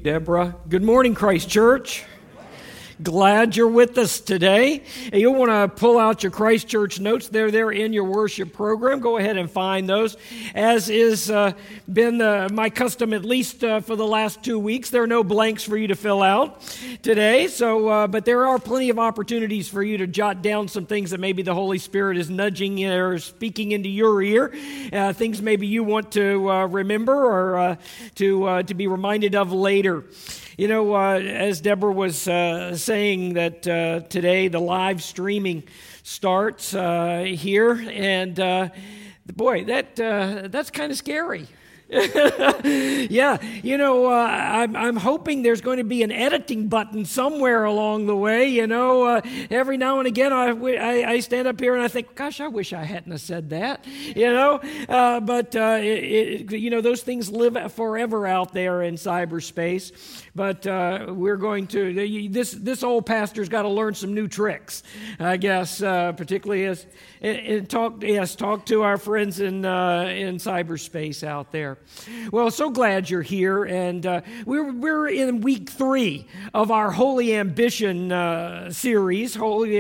Deborah. Good morning, Christ Church. Glad you're with us today. You'll want to pull out your Christ Church notes. They're in your worship program. Go ahead and find those. As is been my custom, at least for the last 2 weeks, there are no blanks for you to fill out today. But there are plenty of opportunities for you to jot down some things that maybe the Holy Spirit is nudging or speaking into your ear. Things maybe you want to remember or to be reminded of later. You know, as Deborah was saying that today the live streaming starts here, and boy, that's kind of scary. Yeah, you know, I'm hoping there's going to be an editing button somewhere along the way. You know, every now and again I stand up here and I think, gosh, I wish I hadn't have said that. You know, but you know, those things live forever out there in cyberspace. But we're going to this old pastor's got to learn some new tricks, I guess, particularly as talk to our friends in cyberspace out there. Well, so glad you're here, and we're in week 3 of our Holy Ambition series,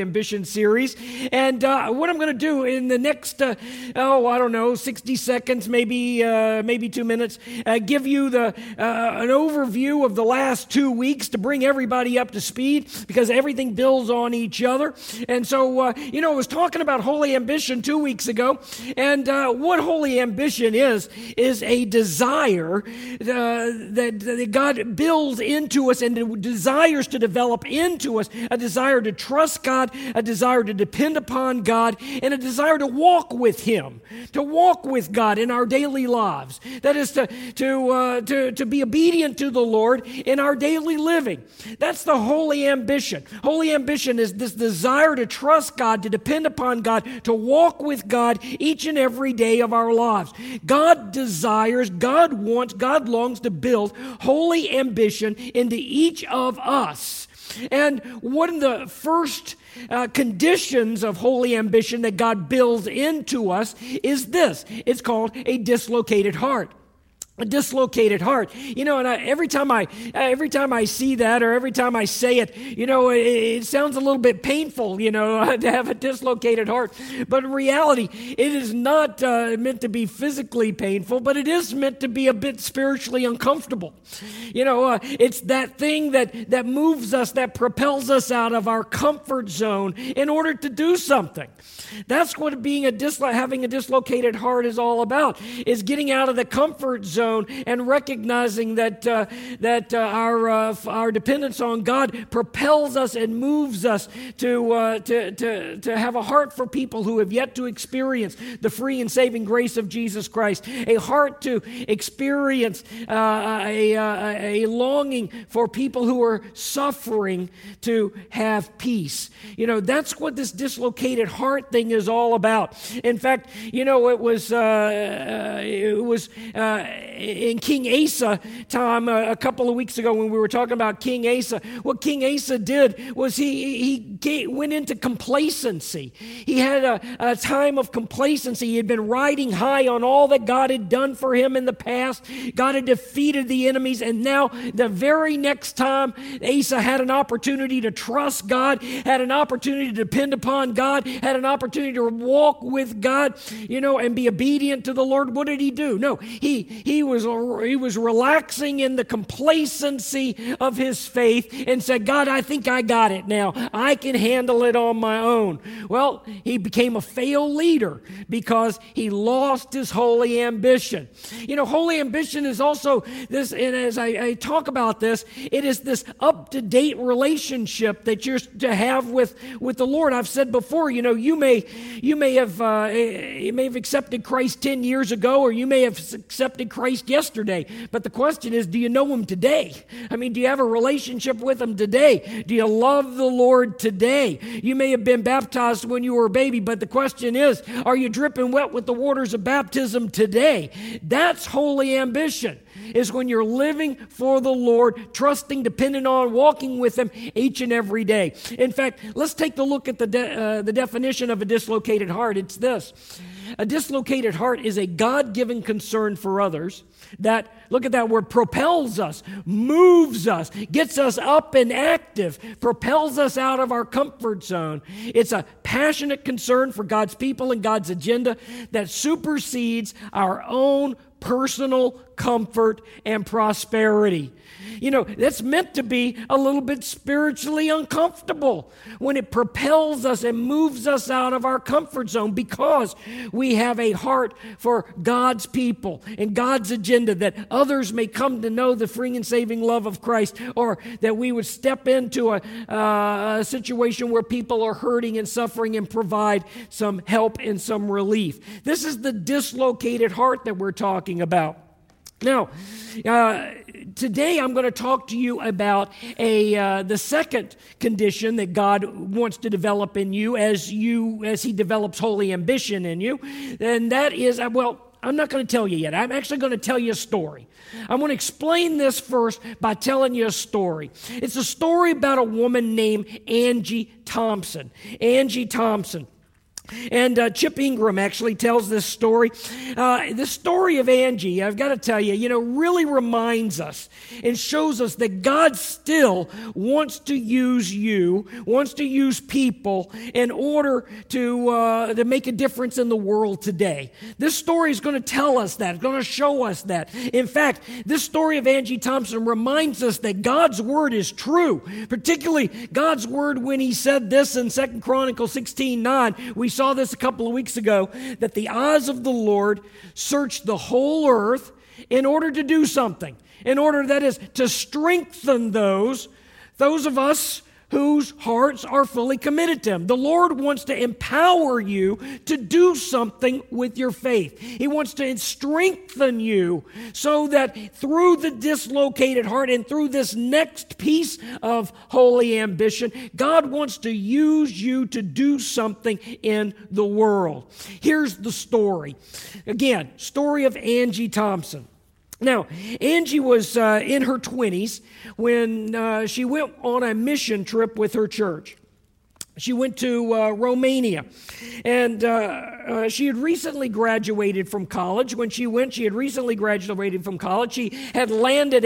and what I'm going to do in the next 60 seconds, maybe 2 minutes, give you an overview of the last 2 weeks to bring everybody up to speed, because everything builds on each other. And so, I was talking about Holy Ambition 2 weeks ago, and what Holy Ambition is a desire that God builds into us and desires to develop into us, a desire to trust God, a desire to depend upon God, and a desire to walk with Him, to walk with God in our daily lives. That is to be obedient to the Lord in our daily living. That's the holy ambition. Holy ambition is this desire to trust God, to depend upon God, to walk with God each and every day of our lives. God desires, God wants, God longs to build holy ambition into each of us. And one of the first conditions of holy ambition that God builds into us is this. It's called a dislocated heart. A dislocated heart, and every time I see that, or every time I say it, it sounds a little bit painful, to have a dislocated heart. But in reality, it is not meant to be physically painful, but it is meant to be a bit spiritually uncomfortable. It's that thing that moves us, that propels us out of our comfort zone in order to do something. That's what having a dislocated heart is all about, is getting out of the comfort zone and recognizing that our dependence on God propels us and moves us to have a heart for people who have yet to experience the free and saving grace of Jesus Christ, a heart to experience a longing for people who are suffering to have peace. That's what this dislocated heart thing is all about. In fact, it was in King Asa time a couple of weeks ago when we were talking about King Asa. What King Asa did was he went into complacency. He had a time of complacency. He had been riding high on all that God had done for him in the past. God had defeated the enemies, and now the very next time Asa had an opportunity to trust God, had an opportunity to depend upon God, had an opportunity to walk with God, and be obedient to the Lord, what did he do? No, he was relaxing in the complacency of his faith and said, God, I think I got it now. I can handle it on my own. Well, he became a failed leader because he lost his holy ambition. Holy ambition is also this, and as I talk about this, it is this up-to-date relationship that you're to have with the Lord. I've said before, you may have accepted Christ 10 years ago, or you may have accepted Christ yesterday. But the question is, do you know Him today? I mean, do you have a relationship with Him today? Do you love the Lord today? You may have been baptized when you were a baby, but the question is, are you dripping wet with the waters of baptism today? That's holy ambition. is when you're living for the Lord, trusting, depending on, walking with Him each and every day. In fact, let's take a look at the definition of a dislocated heart. It's this. A dislocated heart is a God-given concern for others that, look at that word, propels us, moves us, gets us up and active, propels us out of our comfort zone. It's a passionate concern for God's people and God's agenda that supersedes our own personal comfort and prosperity. You know, that's meant to be a little bit spiritually uncomfortable when it propels us and moves us out of our comfort zone, because we have a heart for God's people and God's agenda, that others may come to know the freeing and saving love of Christ, or that we would step into a situation where people are hurting and suffering and provide some help and some relief. This is the dislocated heart that we're talking about. Now, today I'm going to talk to you about the second condition that God wants to develop in you as He develops holy ambition in you, and that is, well, I'm not going to tell you yet. I'm actually going to tell you a story. I'm going to explain this first by telling you a story. It's a story about a woman named Angie Thompson. Angie Thompson. And Chip Ingram actually tells this story. The story of Angie, I've got to tell you, really reminds us and shows us that God still wants to use you, wants to use people in order to make a difference in the world today. This story is going to tell us that. It's going to show us that. In fact, this story of Angie Thompson reminds us that God's word is true, particularly God's word when He said this in 2 Chronicles 16:9. We saw this a couple of weeks ago, that the eyes of the Lord search the whole earth in order to do something, in order, that is, to strengthen those of us whose hearts are fully committed to Him. The Lord wants to empower you to do something with your faith. He wants to strengthen you so that through the dislocated heart and through this next piece of holy ambition, God wants to use you to do something in the world. Here's the story. Again, story of Angie Thompson. Now, Angie was in her 20s when she went on a mission trip with her church. She went to Romania, and she had recently graduated from college. When she went, she had recently graduated from college. She had landed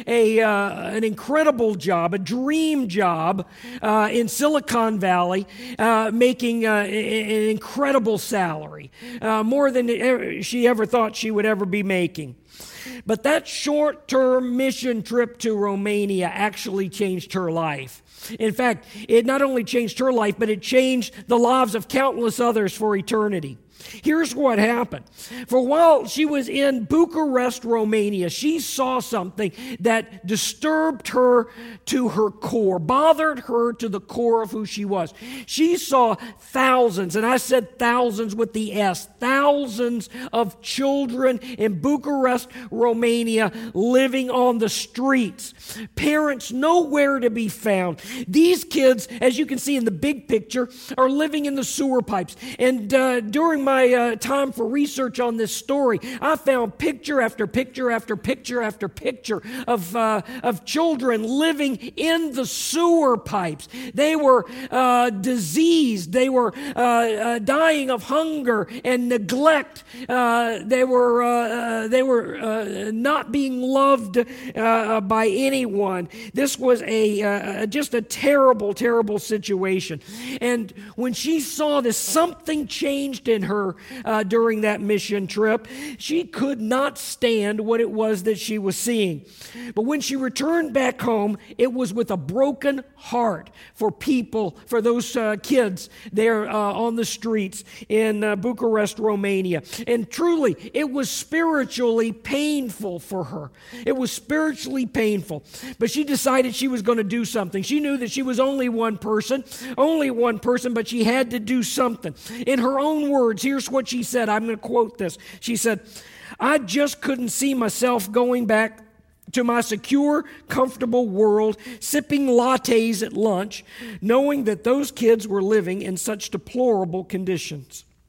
an incredible job, a dream job in Silicon Valley, making an incredible salary, more than she ever thought she would ever be making. But that short-term mission trip to Romania actually changed her life. In fact, it not only changed her life, but it changed the lives of countless others for eternity. Here's what happened. For while she was in Bucharest, Romania, she saw something that disturbed her to her core, bothered her to the core of who she was. She saw thousands, and I said thousands with the S, thousands of children in Bucharest, Romania, living on the streets. Parents nowhere to be found. These kids, as you can see in the big picture, are living in the sewer pipes. And during my time for research on this story, I found picture after picture after picture after picture of children living in the sewer pipes. They were diseased. They were dying of hunger and neglect. They were not being loved by anyone. This was just a terrible, terrible situation. And when she saw this, something changed in her during that mission trip. She could not stand what it was that she was seeing. But when she returned back home, it was with a broken heart for people, for those kids there on the streets in Bucharest, Romania. And truly, it was spiritually painful for her. It was spiritually painful. But she decided she was going to do something. She knew that she was only one person, but she had to do something. In her own words, here's what she said. I'm going to quote this. She said, "I just couldn't see myself going back to my secure, comfortable world, sipping lattes at lunch, knowing that those kids were living in such deplorable conditions."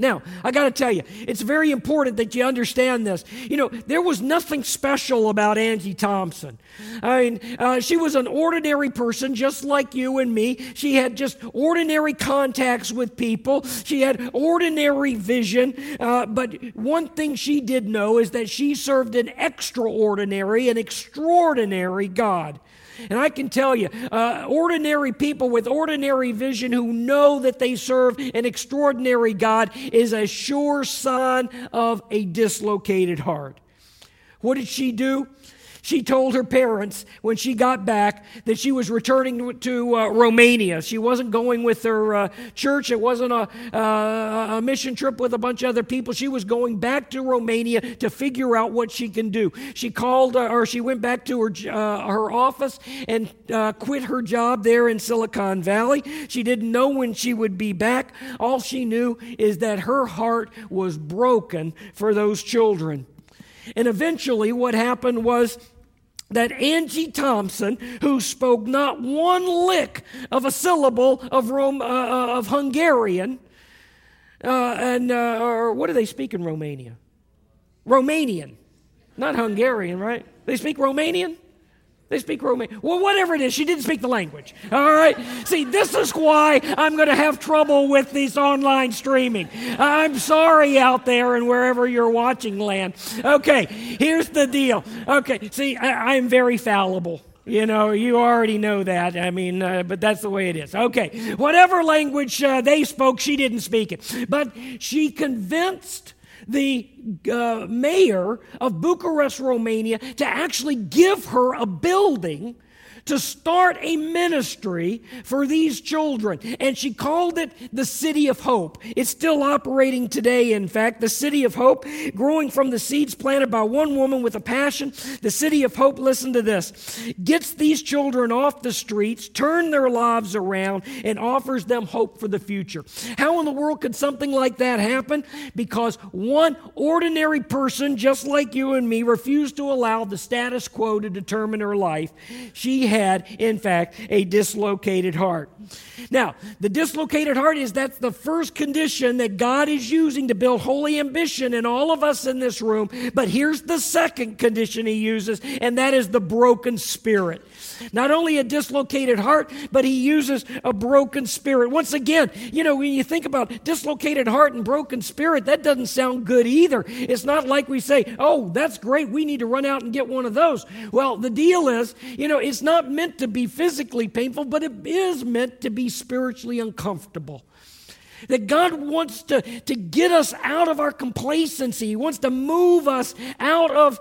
Now, I got to tell you, it's very important that you understand this. There was nothing special about Angie Thompson. She was an ordinary person just like you and me. She had just ordinary contacts with people. She had ordinary vision. But one thing she did know is that she served an extraordinary, an extraordinary God. And I can tell you, ordinary people with ordinary vision who know that they serve an extraordinary God is a sure sign of a dislocated heart. What did she do? She told her parents when she got back that she was returning to Romania. She wasn't going with her church. It wasn't a mission trip with a bunch of other people. She was going back to Romania to figure out what she can do. She went back to her office and quit her job there in Silicon Valley. She didn't know when she would be back. All she knew is that her heart was broken for those children. And eventually what happened was that Angie Thompson, who spoke not one lick of a syllable of Hungarian, or what do they speak in Romania? Romanian, not Hungarian, right? They speak Romanian? They speak Romanian. Well, whatever it is, she didn't speak the language. All right? See, this is why I'm going to have trouble with this online streaming. I'm sorry out there and wherever you're watching land. Okay, here's the deal. Okay, see, I'm very fallible. You already know that. But that's the way it is. Okay, whatever language they spoke, she didn't speak it. But she convinced the mayor of Bucharest, Romania, to actually give her a building to start a ministry for these children. And she called it the City of Hope. It's still operating today, in fact. The City of Hope, growing from the seeds planted by one woman with a passion. The City of Hope, listen to this, gets these children off the streets, turn their lives around, and offers them hope for the future. How in the world could something like that happen? Because one ordinary person, just like you and me, refused to allow the status quo to determine her life. She had, in fact, a dislocated heart. Now, the dislocated heart that's the first condition that God is using to build holy ambition in all of us in this room. But here's the second condition he uses, and that is the broken spirit. Not only a dislocated heart, but he uses a broken spirit. Once again, when you think about dislocated heart and broken spirit, that doesn't sound good either. It's not like we say, oh, that's great, we need to run out and get one of those. Well, the deal is, it's not meant to be physically painful, but it is meant to be spiritually uncomfortable. That God wants to get us out of our complacency. He wants to move us out of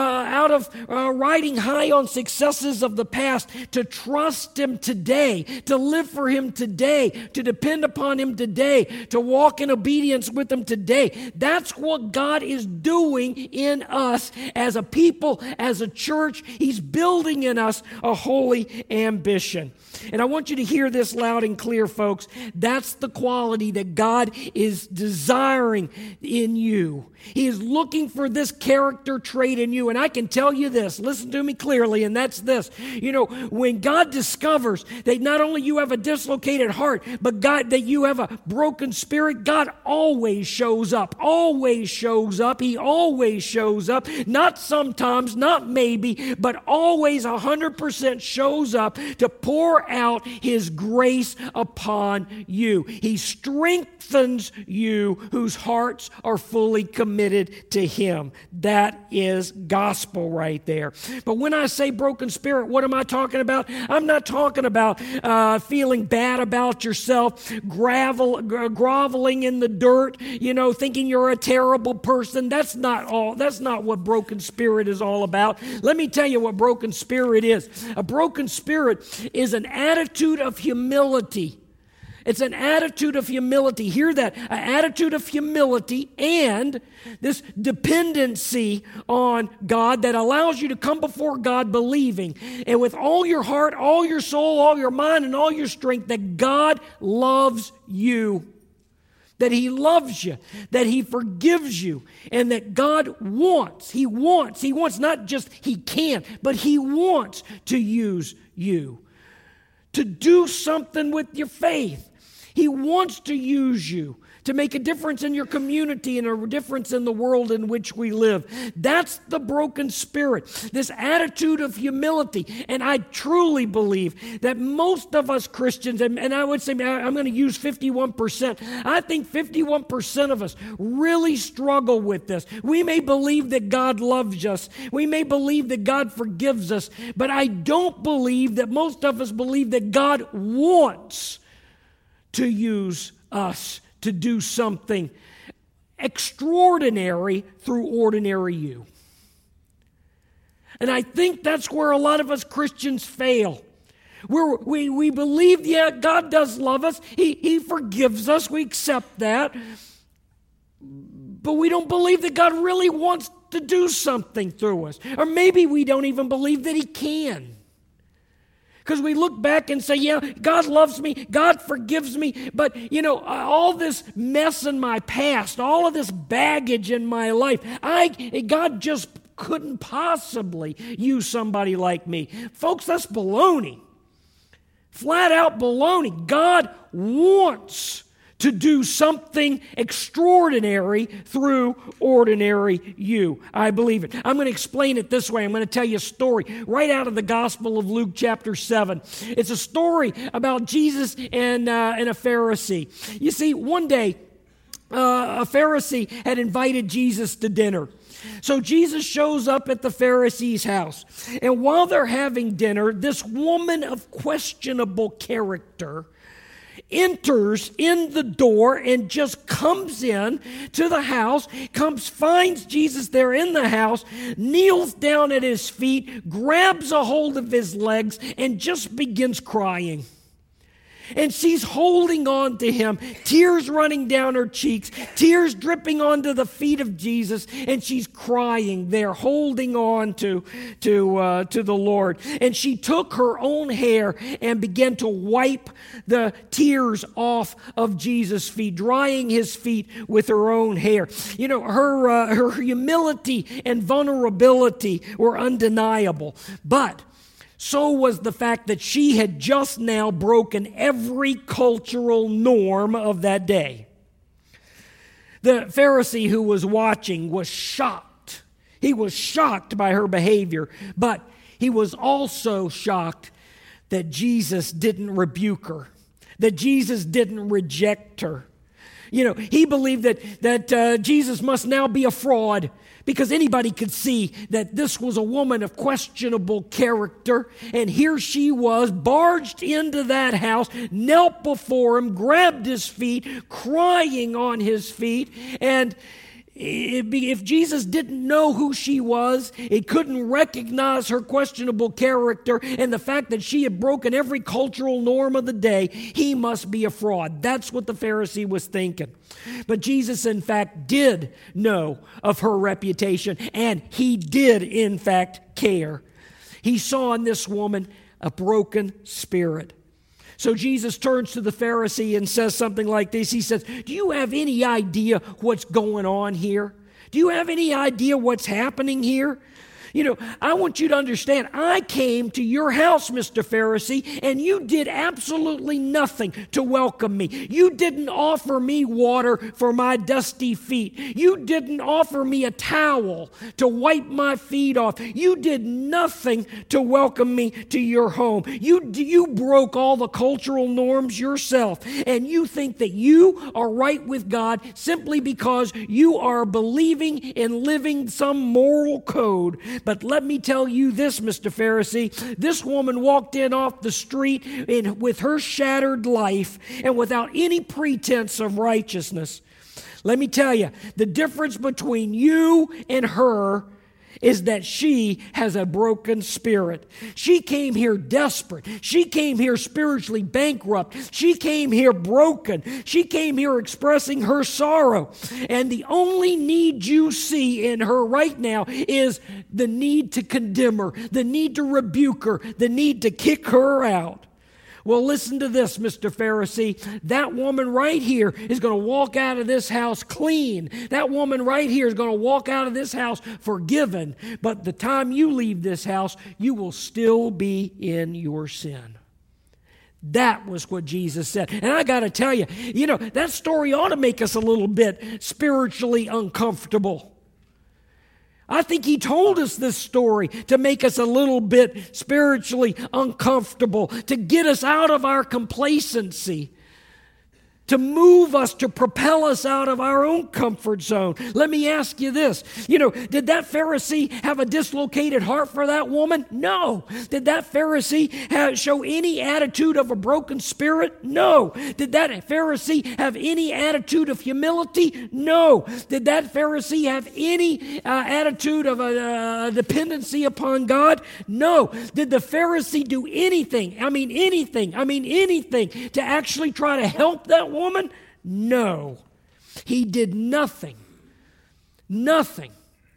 riding high on successes of the past, to trust Him today, to live for Him today, to depend upon Him today, to walk in obedience with Him today. That's what God is doing in us as a people, as a church. He's building in us a holy ambition. And I want you to hear this loud and clear, folks. That's the quality that God is desiring in you. He is looking for this character trait in you. And I can tell you this, listen to me clearly, and that's this. When God discovers that not only you have a dislocated heart, but that you have a broken spirit, God always shows up. Always shows up. He always shows up. Not sometimes, not maybe, but always 100% shows up to pour out His grace upon you. He strengthens you whose hearts are fully committed to Him. That is gospel right there. But when I say broken spirit, what am I talking about? I'm not talking about feeling bad about yourself, groveling in the dirt, thinking you're a terrible person. That's not what broken spirit is all about. Let me tell you what broken spirit is. A broken spirit is an attitude of humility. It's an attitude of humility. Hear that. An attitude of humility and this dependency on God that allows you to come before God believing, and with all your heart, all your soul, all your mind, and all your strength, that God loves you. That He loves you, that He forgives you, and that God wants, He wants, not just He can, but He wants to use you to do something with your faith. He wants to use you to make a difference in your community and a difference in the world in which we live. That's the broken spirit, this attitude of humility. And I truly believe that most of us Christians, and I would say, I'm going to use 51%, I think 51% of us really struggle with this. We may believe that God loves us. We may believe that God forgives us, but I don't believe that most of us believe that God wants to use us to do something extraordinary through ordinary you. And I think that's where a lot of us Christians fail. We believe, yeah, God does love us. He forgives us. We accept that. But we don't believe that God really wants to do something through us. Or maybe we don't even believe that He can. Because we look back and say, yeah, God loves me, God forgives me, but, all this mess in my past, all of this baggage in my life, God just couldn't possibly use somebody like me. Folks, that's baloney. Flat out baloney. God wants to do something extraordinary through ordinary you. I believe it. I'm going to explain it this way. I'm going to tell you a story right out of the Gospel of Luke chapter 7. It's a story about Jesus and a Pharisee. You see, one day, a Pharisee had invited Jesus to dinner. So Jesus shows up at the Pharisee's house. And while they're having dinner, this woman of questionable character enters in the door and just comes in to the house, finds Jesus there in the house, kneels down at his feet, grabs a hold of his legs, and just begins crying. And she's holding on to him, tears running down her cheeks, tears dripping onto the feet of Jesus, and she's crying there, holding on to the Lord. And she took her own hair and began to wipe the tears off of Jesus' feet, drying his feet with her own hair. Her humility and vulnerability were undeniable, but so was the fact that she had just now broken every cultural norm of that day. The Pharisee who was watching was shocked. He was shocked by her behavior, but he was also shocked that Jesus didn't rebuke her, that Jesus didn't reject her. He believed that Jesus must now be a fraud, because anybody could see that this was a woman of questionable character, and here she was, barged into that house, knelt before him, grabbed his feet, crying on his feet, and if Jesus didn't know who she was, he couldn't recognize her questionable character and the fact that she had broken every cultural norm of the day, he must be a fraud. That's what the Pharisee was thinking. But Jesus, in fact, did know of her reputation, and he did, in fact, care. He saw in this woman a broken spirit. So Jesus turns to the Pharisee and says something like this. He says, do you have any idea what's going on here? Do you have any idea what's happening here? I want you to understand, I came to your house, Mr. Pharisee, and you did absolutely nothing to welcome me. You didn't offer me water for my dusty feet. You didn't offer me a towel to wipe my feet off. You did nothing to welcome me to your home. You broke all the cultural norms yourself, and you think that you are right with God simply because you are believing and living some moral code. But let me tell you this, Mr. Pharisee, this woman walked in off the street with her shattered life and without any pretense of righteousness. Let me tell you, the difference between you and her is that she has a broken spirit. She came here desperate. She came here spiritually bankrupt. She came here broken. She came here expressing her sorrow. And the only need you see in her right now is the need to condemn her, the need to rebuke her, the need to kick her out. Well, listen to this, Mr. Pharisee. That woman right here is going to walk out of this house clean. That woman right here is going to walk out of this house forgiven. But the time you leave this house, you will still be in your sin. That was what Jesus said. And I got to tell you, that story ought to make us a little bit spiritually uncomfortable. I think he told us this story to make us a little bit spiritually uncomfortable, to get us out of our complacency, to move us, to propel us out of our own comfort zone. Let me ask you this. Did that Pharisee have a dislocated heart for that woman? No. Did that Pharisee show any attitude of a broken spirit? No. Did that Pharisee have any attitude of humility? No. Did that Pharisee have any attitude of a dependency upon God? No. Did the Pharisee do anything to actually try to help that woman? No. He did nothing. Nothing.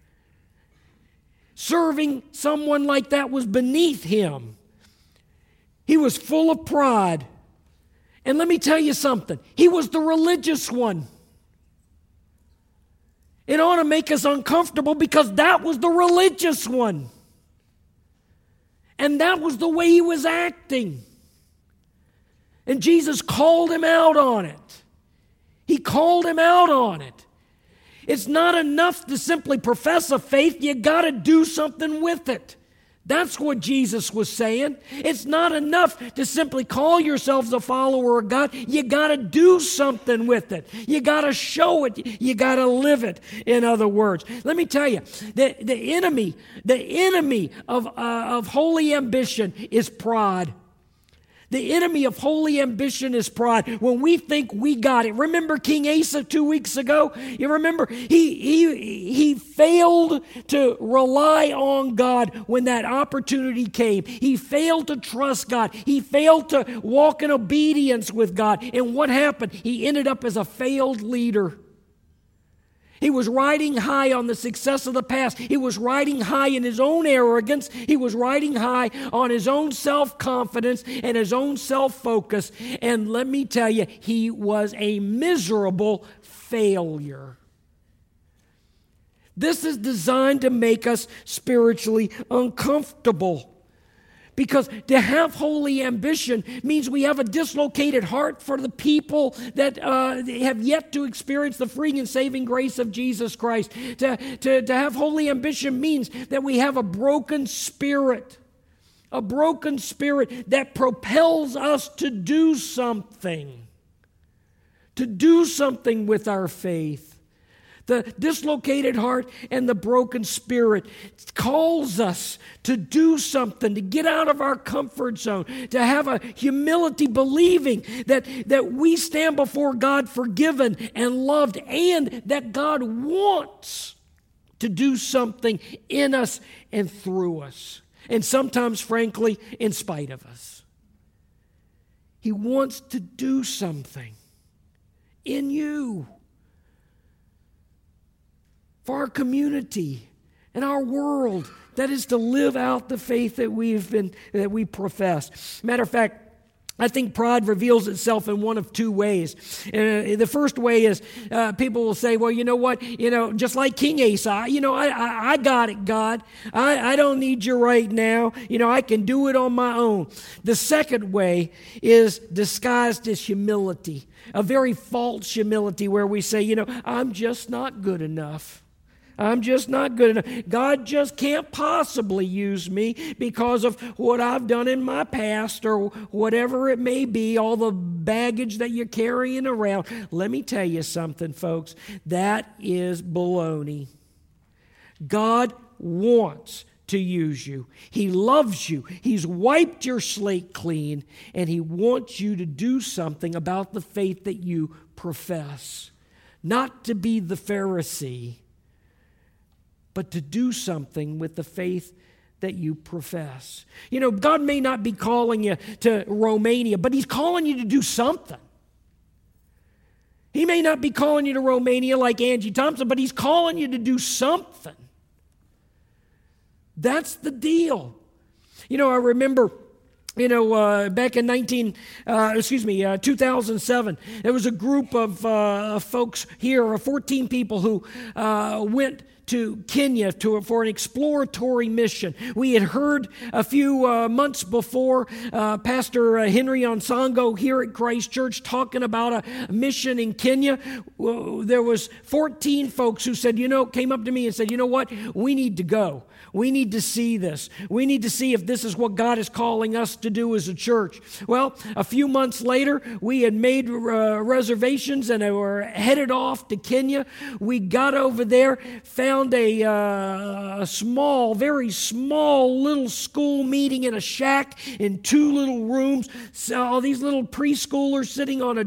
Serving someone like that was beneath him. He was full of pride. And let me tell you something. He was the religious one. It ought to make us uncomfortable because that was the religious one. And that was the way he was acting. And Jesus called him out on it. He called him out on it. It's not enough to simply profess a faith. You got to do something with it. That's what Jesus was saying. It's not enough to simply call yourselves a follower of God. You got to do something with it. You got to show it. You got to live it, in other words. Let me tell you, the enemy of holy ambition is pride. The enemy of holy ambition is pride. When we think we got it. Remember King Asa 2 weeks ago? You remember? He failed to rely on God when that opportunity came. He failed to trust God. He failed to walk in obedience with God. And what happened? He ended up as a failed leader. He was riding high on the success of the past. He was riding high in his own arrogance. He was riding high on his own self-confidence and his own self-focus. And let me tell you, he was a miserable failure. This is designed to make us spiritually uncomfortable. Because to have holy ambition means we have a dislocated heart for the people that have yet to experience the free and saving grace of Jesus Christ. To have holy ambition means that we have a broken spirit that propels us to do something with our faith. The dislocated heart and the broken spirit calls us to do something, to get out of our comfort zone, to have a humility believing that we stand before God forgiven and loved, and that God wants to do something in us and through us. And sometimes, frankly, in spite of us. He wants to do something in you. For our community and our world, that is to live out the faith that we profess. Matter of fact, I think pride reveals itself in one of two ways. The first way is people will say, well, you know what? Just like King Asa, I got it, God. I don't need you right now. I can do it on my own. The second way is disguised as humility, a very false humility where we say, I'm just not good enough. I'm just not good enough. God just can't possibly use me because of what I've done in my past or whatever it may be, all the baggage that you're carrying around. Let me tell you something, folks. That is baloney. God wants to use you. He loves you. He's wiped your slate clean, and He wants you to do something about the faith that you profess. Not to be the Pharisee, but to do something with the faith that you profess. God may not be calling you to Romania, but He's calling you to do something. He may not be calling you to Romania like Angie Thompson, but He's calling you to do something. That's the deal. I remember back in 2007, there was a group of folks here, 14 people who went to Kenya for an exploratory mission. We had heard a few months before Pastor Henry Onsongo here at Christ Church talking about a mission in Kenya. There was 14 folks who said, came up to me and said, you know what, we need to go. We need to see this. We need to see if this is what God is calling us to do as a church. Well, a few months later, we had made reservations and were headed off to Kenya. We got over there, found a small, very small little school meeting in a shack in 2 little rooms. So all these little preschoolers sitting on a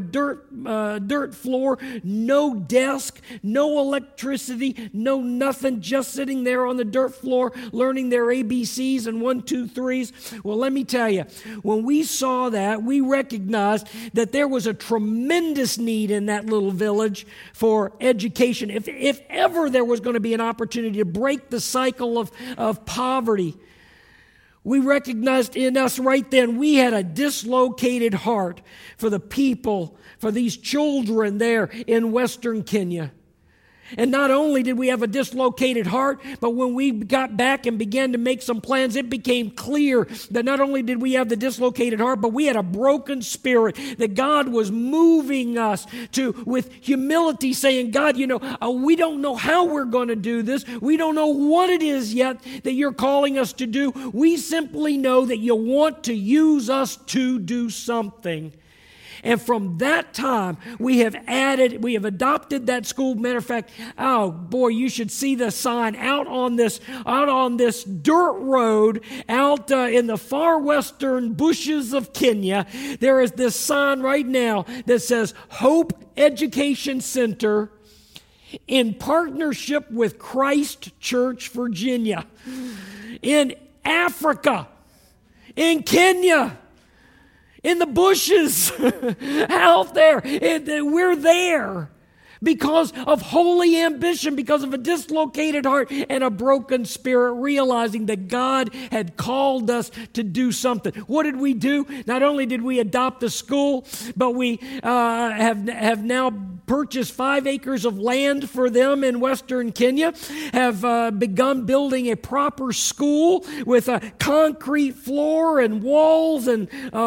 dirt floor, no desk, no electricity, no nothing, just sitting there on the dirt floor, learning their ABCs and 1, 2, 3s. Well, let me tell you, when we saw that, we recognized that there was a tremendous need in that little village for education. If ever there was going to be an opportunity to break the cycle of poverty, we recognized in us right then we had a dislocated heart for the people, for these children there in Western Kenya. And not only did we have a dislocated heart, but when we got back and began to make some plans, it became clear that not only did we have the dislocated heart, but we had a broken spirit, that God was moving us to, with humility, saying, God, we don't know how we're going to do this. We don't know what it is yet that you're calling us to do. We simply know that you want to use us to do something. And from that time, we have adopted that school. Matter of fact, oh boy, you should see the sign out on this dirt road out in the far western bushes of Kenya. There is this sign right now that says Hope Education Center in partnership with Christ Church, Virginia, in Africa, in Kenya. In the bushes, out there, we're there because of holy ambition, because of a dislocated heart and a broken spirit, realizing that God had called us to do something. What did we do? Not only did we adopt the school, but we have now purchased 5 acres of land for them in Western Kenya, have begun building a proper school with a concrete floor and walls and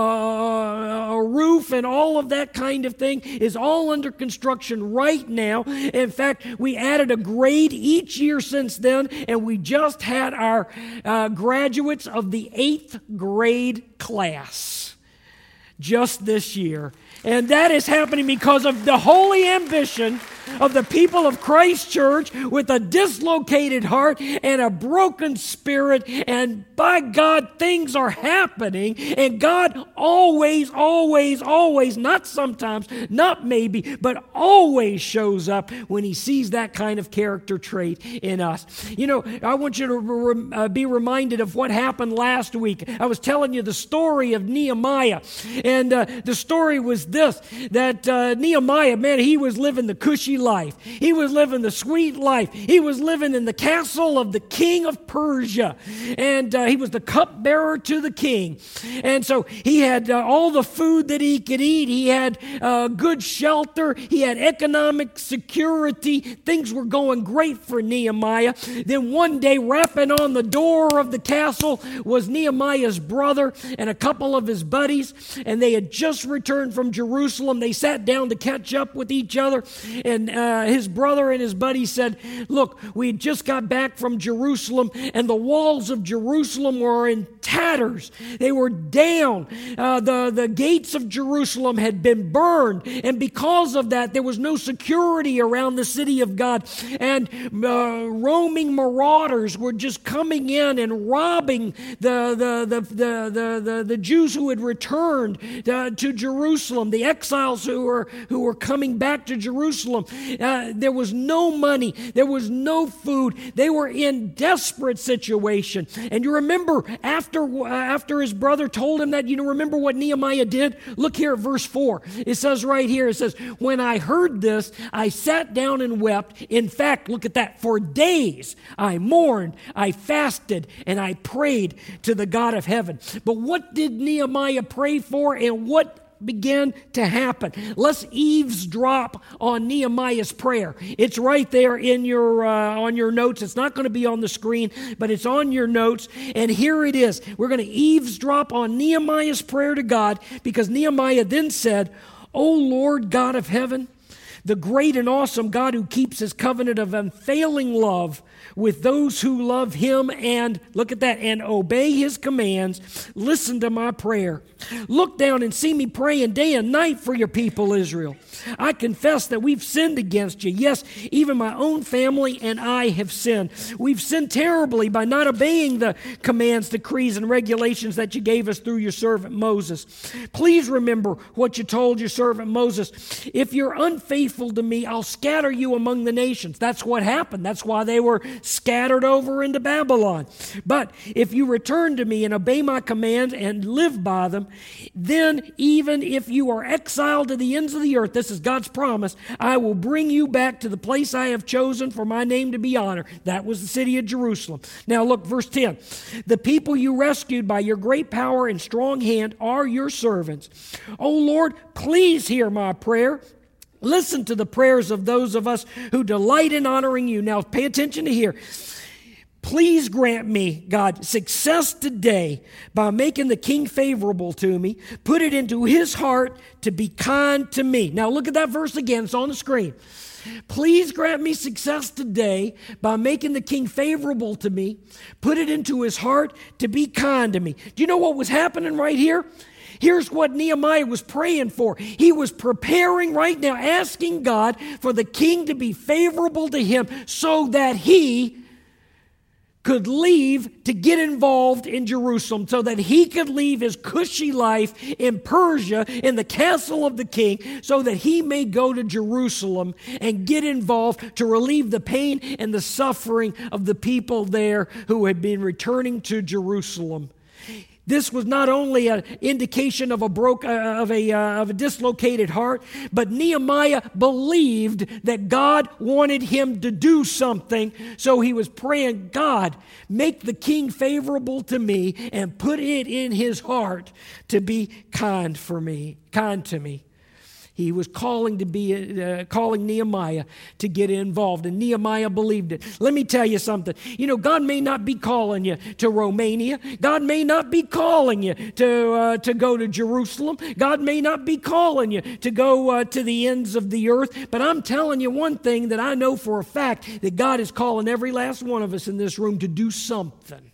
a roof and all of that kind of thing is all under construction right now. In fact, we added a grade each year since then, and we just had our graduates of the 8th grade class just this year. And that is happening because of the holy ambition of the people of Christ Church with a dislocated heart and a broken spirit. And by God, things are happening. And God always, always, always, not sometimes, not maybe, but always shows up when he sees that kind of character trait in us. I want you to be reminded of what happened last week. I was telling you the story of Nehemiah. And the story was this, that Nehemiah, man, he was living the cushy life. He was living the sweet life. He was living in the castle of the king of Persia. And he was the cupbearer to the king. And so he had all the food that he could eat. He had good shelter. He had economic security. Things were going great for Nehemiah. Then one day, rapping on the door of the castle was Nehemiah's brother and a couple of his buddies. And they had just returned from Jerusalem. They sat down to catch up with each other. And his brother and his buddy said, look, we just got back from Jerusalem, and the walls of Jerusalem were in tatters. They were down. The gates of Jerusalem had been burned, and because of that, there was no security around the city of God. And roaming marauders were just coming in and robbing the Jews who had returned to Jerusalem, the exiles who were coming back to Jerusalem. There was no money. There was no food. They were in desperate situation. And you remember after his brother told him that, remember what Nehemiah did? Look here at verse 4. It says right here, it says, when I heard this, I sat down and wept. In fact, look at that. For days I mourned, I fasted, and I prayed to the God of heaven. But what did Nehemiah pray for, and what began to happen? Let's eavesdrop on Nehemiah's prayer. It's right there in your on your notes. It's not going to be on the screen, but it's on your notes. And here it is. We're going to eavesdrop on Nehemiah's prayer to God, because Nehemiah then said, "O Lord God of heaven, the great and awesome God who keeps his covenant of unfailing love with those who love him and," look at that, "and obey his commands, listen to my prayer. Look down and see me praying day and night for your people Israel. I confess that we've sinned against you. Yes, even my own family and I have sinned. We've sinned terribly by not obeying the commands, decrees, and regulations that you gave us through your servant Moses. Please remember what you told your servant Moses. If you're unfaithful to me, I'll scatter you among the nations." That's what happened. That's why they were scattered over into Babylon. "But if you return to me and obey my commands and live by them, then even if you are exiled to the ends of the earth," this is God's promise, "I will bring you back to the place I have chosen for my name to be honored." That was the city of Jerusalem. Now look, verse 10. "The people you rescued by your great power and strong hand are your servants. O Lord, please hear my prayer. Listen to the prayers of those of us who delight in honoring you." Now pay attention to here. "Please grant me, God, success today by making the king favorable to me. Put it into his heart to be kind to me." Now look at that verse again. It's on the screen. "Please grant me success today by making the king favorable to me. Put it into his heart to be kind to me." Do you know what was happening right here? Here's what Nehemiah was praying for. He was preparing right now, asking God for the king to be favorable to him so that he could leave to get involved in Jerusalem, so that he could leave his cushy life in Persia, in the castle of the king, so that he may go to Jerusalem and get involved to relieve the pain and the suffering of the people there who had been returning to Jerusalem. This was not only an indication of a dislocated heart, but Nehemiah believed that God wanted him to do something. So he was praying, "God, make the king favorable to me and put it in his heart to be kind to me." He was calling Nehemiah to get involved, and Nehemiah believed it. Let me tell you something. You know, God may not be calling you to Romania. God may not be calling you to go to Jerusalem. God may not be calling you to go to the ends of the earth. But I'm telling you one thing that I know for a fact, that God is calling every last one of us in this room to do something.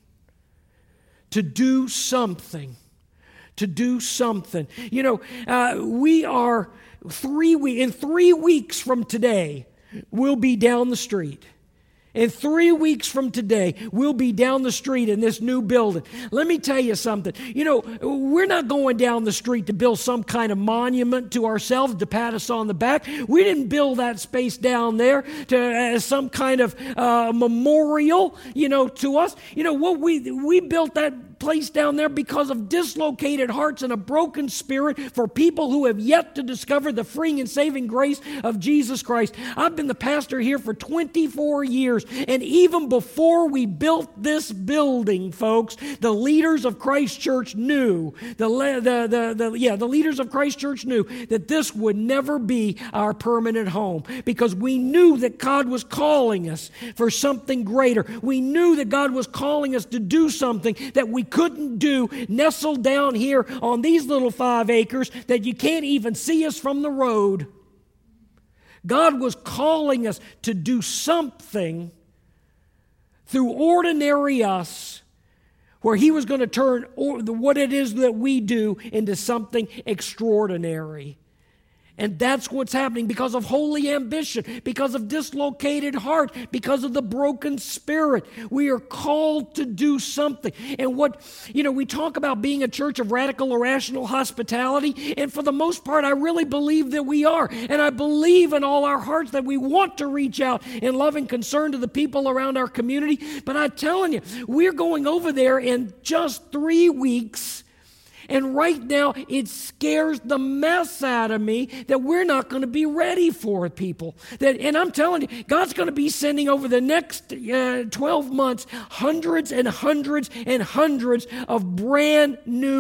To do something. To do something. You know, we are... in 3 weeks from today, we'll be down the street. In 3 weeks from today, we'll be down the street in this new building. Let me tell you something. You know, we're not going down the street to build some kind of monument to ourselves to pat us on the back. We didn't build that space down there as some kind of memorial, to us. You know, what we built that place down there because of dislocated hearts and a broken spirit for people who have yet to discover the freeing and saving grace of Jesus Christ. I've been the pastor here for 24 years, and even before we built this building, folks, the leaders of Christ Church knew, the leaders of Christ Church knew that this would never be our permanent home, because we knew that God was calling us for something greater. We knew that God was calling us to do something that we couldn't do nestled down here on these little 5 acres that you can't even see us from the road. God was calling us to do something through ordinary us, where He was going to turn what it is that we do into something extraordinary. And that's what's happening because of holy ambition, because of dislocated heart, because of the broken spirit. We are called to do something. And we talk about being a church of radical, irrational hospitality. And for the most part, I really believe that we are. And I believe in all our hearts that we want to reach out in loving concern to the people around our community. But I'm telling you, we're going over there in just 3 weeks. And right now, it scares the mess out of me that we're not going to be ready for it, people. And I'm telling you, God's going to be sending over the next 12 months hundreds and hundreds and hundreds of brand new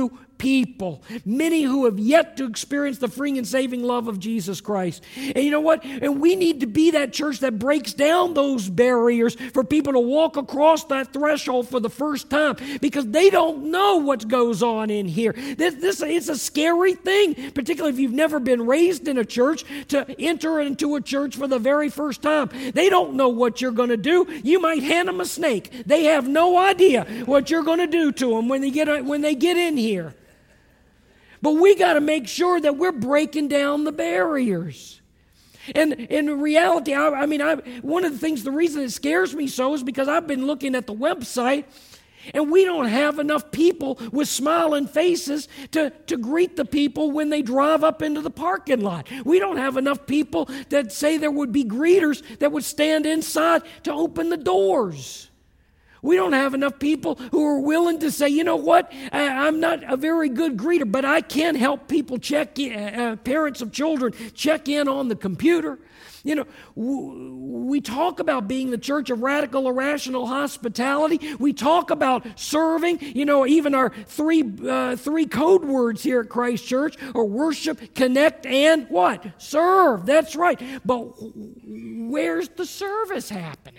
people, many who have yet to experience the freeing and saving love of Jesus Christ. And you know what? And we need to be that church that breaks down those barriers for people to walk across that threshold for the first time, because they don't know what goes on in here. This it's a scary thing, particularly if you've never been raised in a church, to enter into a church for the very first time. They don't know what you're going to do. You might hand them a snake. They have no idea what you're going to do to them when they get in here. But we got to make sure that we're breaking down the barriers. And in reality, one of the things, the reason it scares me so is because I've been looking at the website, and we don't have enough people with smiling faces to greet the people when they drive up into the parking lot. We don't have enough people that say there would be greeters that would stand inside to open the doors. We don't have enough people who are willing to say, you know what, I'm not a very good greeter, but I can help people check in, parents of children check in on the computer. You know, we talk about being the church of radical, irrational hospitality. We talk about serving. You know, even our three code words here at Christ Church are worship, connect, and what? Serve. That's right. But where's the service happening?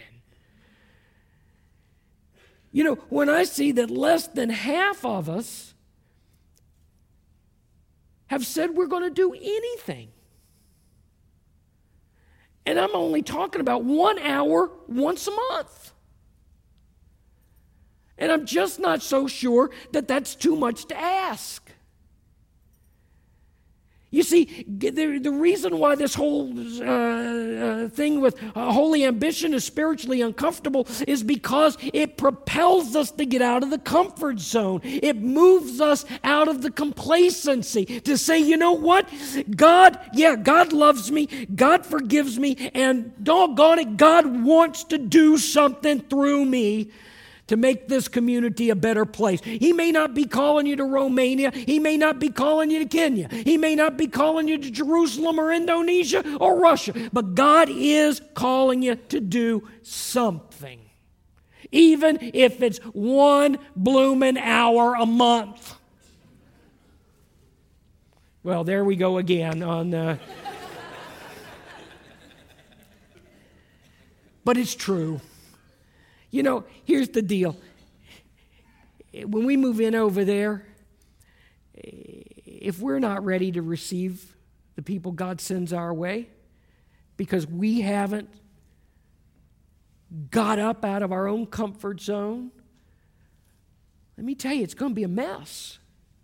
You know, when I see that less than half of us have said we're going to do anything, and I'm only talking about 1 hour once a month, and I'm just not so sure that that's too much to ask. You see, the reason why this whole thing with holy ambition is spiritually uncomfortable is because it propels us to get out of the comfort zone. It moves us out of the complacency to say, you know what? God loves me, God forgives me, and doggone it, God wants to do something through me to make this community a better place. He may not be calling you to Romania. He may not be calling you to Kenya. He may not be calling you to Jerusalem or Indonesia or Russia. But God is calling you to do something. Even if it's 1 blooming hour a month. Well, there we go again on... But it's true. You know, here's the deal. When we move in over there, if we're not ready to receive the people God sends our way because we haven't got up out of our own comfort zone, let me tell you, it's going to be a mess.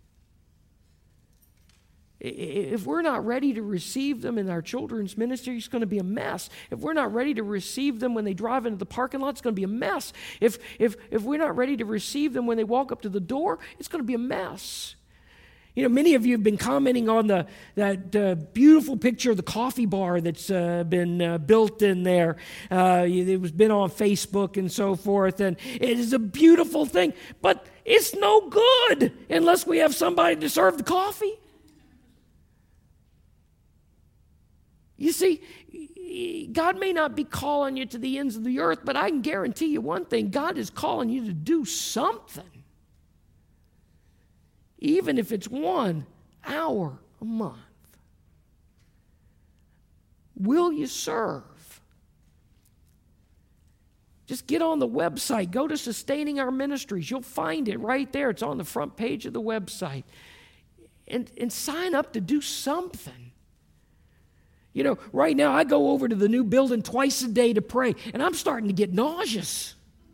If we're not ready to receive them in our children's ministry, it's going to be a mess. If we're not ready to receive them when they drive into the parking lot, it's going to be a mess. If we're not ready to receive them when they walk up to the door, it's going to be a mess. You know, many of you have been commenting on that beautiful picture of the coffee bar that's been built in there. It was been on Facebook and so forth, and it is a beautiful thing. But it's no good unless we have somebody to serve the coffee. You see, God may not be calling you to the ends of the earth, but I can guarantee you one thing. God is calling you to do something. Even if it's 1 hour a month. Will you serve? Just get on the website. Go to Sustaining Our Ministries. You'll find it right there. It's on the front page of the website. And sign up to do something. You know, right now I go over to the new building twice a day to pray, and I'm starting to get nauseous.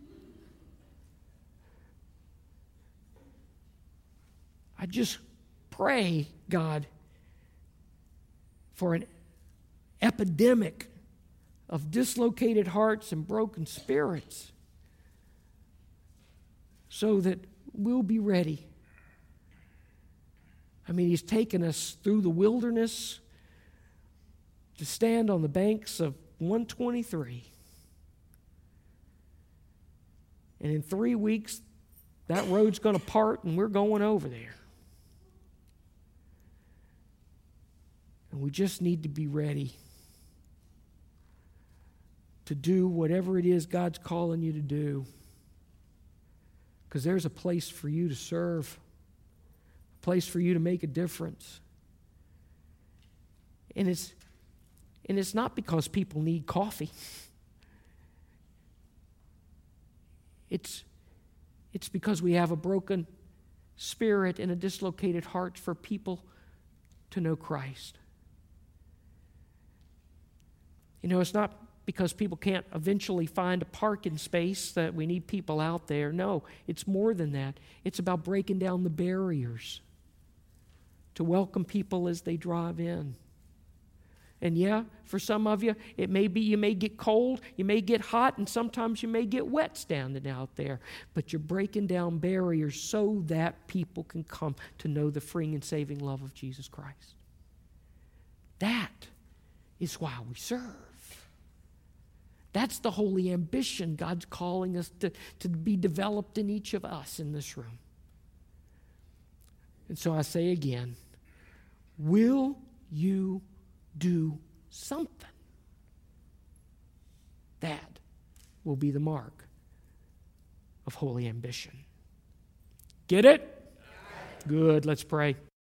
I just pray, God, for an epidemic of dislocated hearts and broken spirits so that we'll be ready. I mean, He's taken us through the wilderness to stand on the banks of 123. And in 3 weeks, that road's going to part and we're going over there. And we just need to be ready to do whatever it is God's calling you to do. Because there's a place for you to serve, a place for you to make a difference. And it's not because people need coffee. It's because we have a broken spirit and a dislocated heart for people to know Christ. It's not because people can't eventually find a parking space that we need people out there. No, it's more than that. It's about breaking down the barriers to welcome people as they drive in. And yeah, for some of you, it may be you may get cold, you may get hot, and sometimes you may get wet standing out there. But you're breaking down barriers so that people can come to know the freeing and saving love of Jesus Christ. That is why we serve. That's the holy ambition God's calling us to be developed in each of us in this room. And so I say again, will you do something? That will be the mark of holy ambition. Get it? Good. Let's pray.